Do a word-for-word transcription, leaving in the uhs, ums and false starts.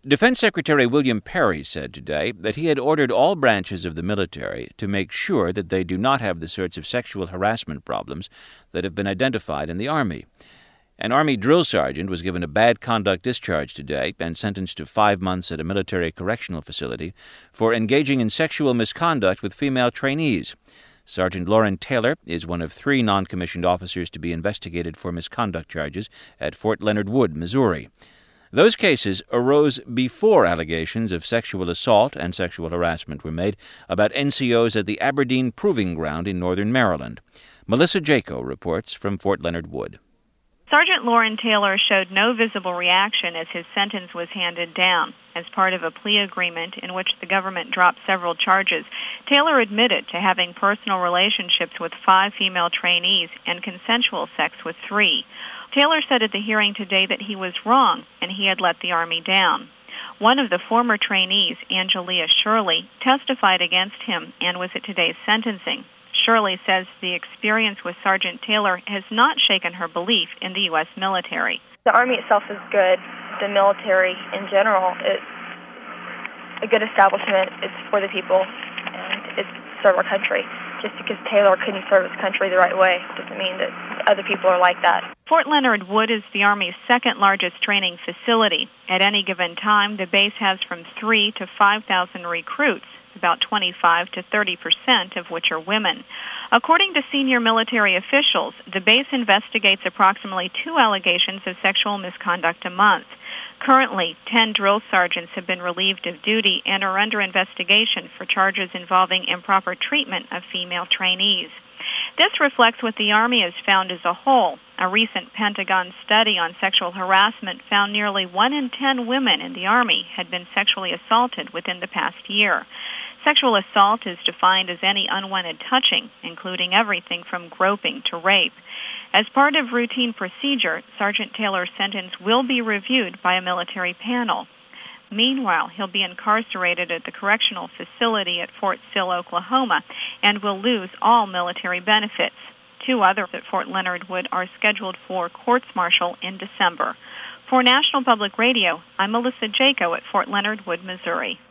Defense Secretary William Perry said today that he had ordered all branches of the military to make sure that they do not have the sorts of sexual harassment problems that have been identified in the Army. An Army drill sergeant was given a bad conduct discharge today and sentenced to five months at a military correctional facility for engaging in sexual misconduct with female trainees. Sergeant Lauren Taylor is one of three non-commissioned officers to be investigated for misconduct charges at Fort Leonard Wood, Missouri. Those cases arose before allegations of sexual assault and sexual harassment were made about N C Os at the Aberdeen Proving Ground in northern Maryland. Melissa Jaco reports from Fort Leonard Wood. Sergeant Lauren Taylor showed no visible reaction as his sentence was handed down. As part of a plea agreement in which the government dropped several charges, Taylor admitted to having personal relationships with five female trainees and consensual sex with three. Taylor said at the hearing today that he was wrong and he had let the Army down. One of the former trainees, Angelia Shirley, testified against him and was at today's sentencing. Shirley says the experience with Sergeant Taylor has not shaken her belief in the U S military. The Army itself is good. The military in general is a good establishment. It's for the people, and it's serve our country. Just because Taylor couldn't serve his country the right way doesn't mean that other people are like that. Fort Leonard Wood is the Army's second largest training facility. At any given time, the base has from three to five thousand recruits, about twenty-five to thirty percent of which are women. According to senior military officials, the base investigates approximately two allegations of sexual misconduct a month. Currently, ten drill sergeants have been relieved of duty and are under investigation for charges involving improper treatment of female trainees. This reflects what the Army has found as a whole. A recent Pentagon study on sexual harassment found nearly one in ten women in the Army had been sexually assaulted within the past year. Sexual assault is defined as any unwanted touching, including everything from groping to rape. As part of routine procedure, Sergeant Taylor's sentence will be reviewed by a military panel. Meanwhile, he'll be incarcerated at the correctional facility at Fort Sill, Oklahoma, and will lose all military benefits. Two others at Fort Leonard Wood are scheduled for courts-martial in December. For National Public Radio, I'm Melissa Jaco at Fort Leonard Wood, Missouri.